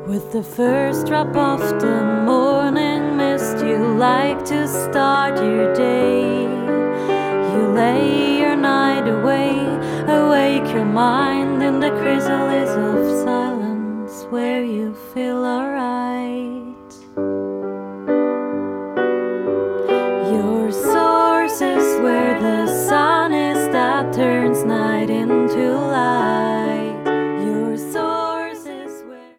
With the first drop of the morning mist, you like to start your day. You lay your night away, awake your mind in the chrysalis of silence, where you feel alright.